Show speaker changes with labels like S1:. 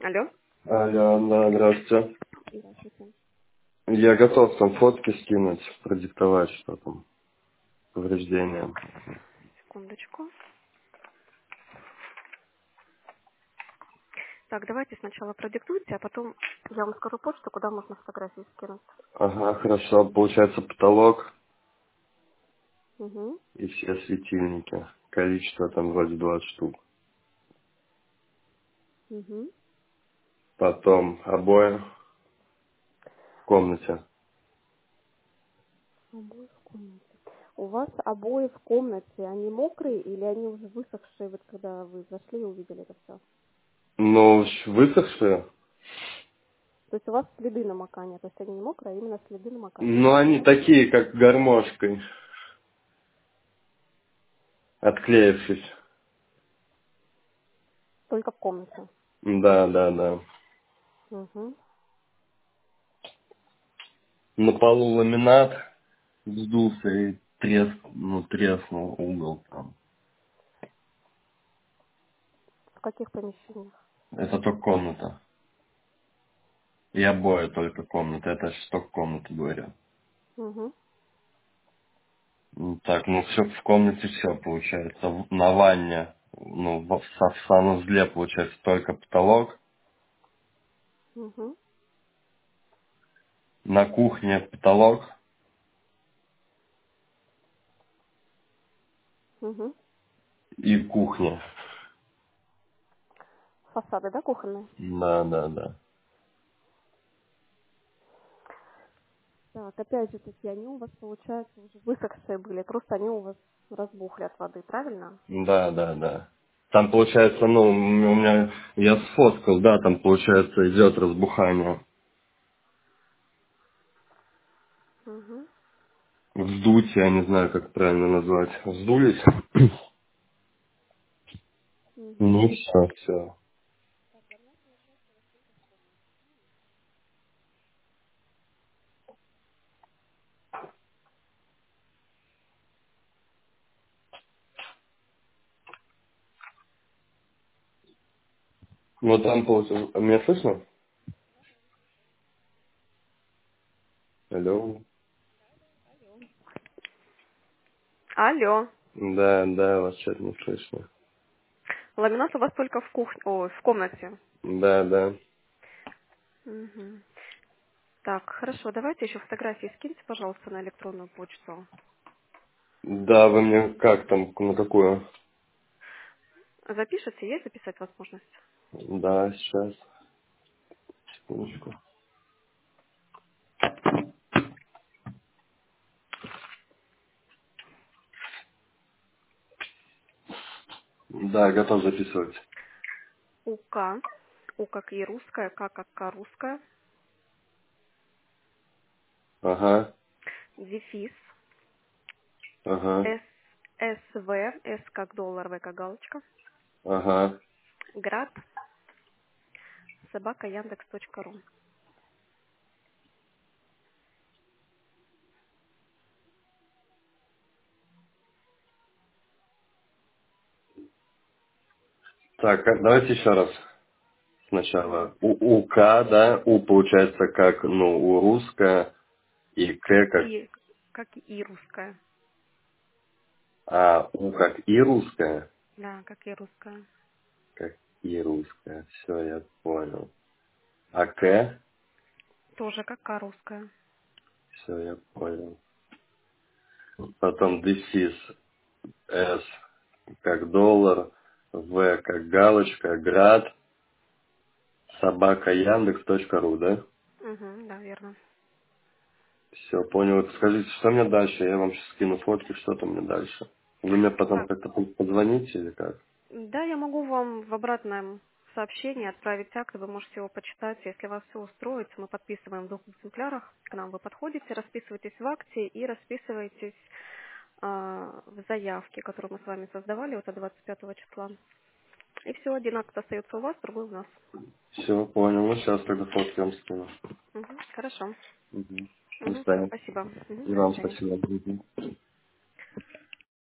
S1: Алло?
S2: Алло, да, здравствуйте.
S1: Здравствуйте.
S2: Я готов там фотки скинуть, продиктовать, что там, повреждения.
S1: Секундочку. Так, давайте сначала продиктуйте, а потом я вам скажу почту, куда можно фотографии скинуть.
S2: Ага, хорошо. Получается потолок
S1: Угу.
S2: и все светильники. Количество там вроде 20 штук.
S1: Угу.
S2: Потом обои в комнате.
S1: Обои в комнате. У вас обои в комнате, они мокрые или они уже высохшие, вот когда вы зашли и увидели это все?
S2: Ну, высохшие.
S1: То есть у вас следы намокания, то есть они не мокрые, а именно следы намокания.
S2: Но они такие, как гармошкой, отклеившись.
S1: Только в комнате.
S2: Да, да, да.
S1: Угу.
S2: На полу ламинат вздулся и треснул угол там.
S1: В каких помещениях?
S2: Это только комната. И обои только комната. Это что в комнату говорю.
S1: Угу.
S2: Так, ну все в комнате все получается. На ванне, в санузле получается только потолок.
S1: Угу.
S2: На кухне потолок
S1: Угу.
S2: и кухня.
S1: Фасады, да, кухонные?
S2: Да, да, да.
S1: Так, опять же таки, они у вас, получается, уже высохшие были, просто они у вас разбухли от воды, правильно?
S2: Да, да, да. Там получается, у меня, я сфоткал, да, там получается идет разбухание.
S1: Угу.
S2: Вздутие, я не знаю, как правильно назвать. Вздулись.
S1: Угу.
S2: Ну все, все. Ну там получается. Меня слышно? Алло.
S1: Алло.
S2: Да, да, вас что-то не слышно.
S1: Ламинат у вас только в кухне, в комнате.
S2: Да, да.
S1: Угу. Так, хорошо, давайте еще фотографии скиньте, пожалуйста, на электронную почту.
S2: Да, вы мне как там, на какую?
S1: Запишите, есть записать возможность?
S2: Да, сейчас, секундочку. Да, готов записывать.
S1: УК, У как И русская, К как К русская,
S2: Ага,
S1: дефис,
S2: ага,
S1: С, СВ, С как доллар, В как галочка,
S2: ага.
S1: град, собака Яндекс.ру.
S2: Так, давайте еще раз
S1: Давай.
S2: сначала. УК, да, У получается как, у русская, и К как,
S1: И, как И русская.
S2: У как И русская,
S1: Да, как И русская.
S2: как И русская. Все, я понял. А К,
S1: Тоже как К русская.
S2: все, я понял. Потом дефис, С как доллар, В как галочка, град, собака Яндекс.ру, да?
S1: Угу, да, верно.
S2: Все, понял. Скажите, что мне дальше? Я вам сейчас скину фотки, что там мне дальше. Вы мне потом
S1: Так,
S2: как-то позвоните или как?
S1: да, я могу вам в обратном сообщении отправить акт, вы можете его почитать. Если вас все устроит, мы подписываем в двух экземплярах. К нам вы подходите, расписываетесь в акте и расписываетесь в заявке, которую мы с вами создавали вот от 25 числа. И все, один акт остается у вас, другой у нас.
S2: Все, понял. Ну, сейчас тогда фотки вам скину.
S1: Мгм, хорошо.
S2: Угу. До
S1: Мгм,
S2: свидания.
S1: спасибо. Мгм,
S2: И
S1: до
S2: вам
S1: свидания.
S2: спасибо. Мгм.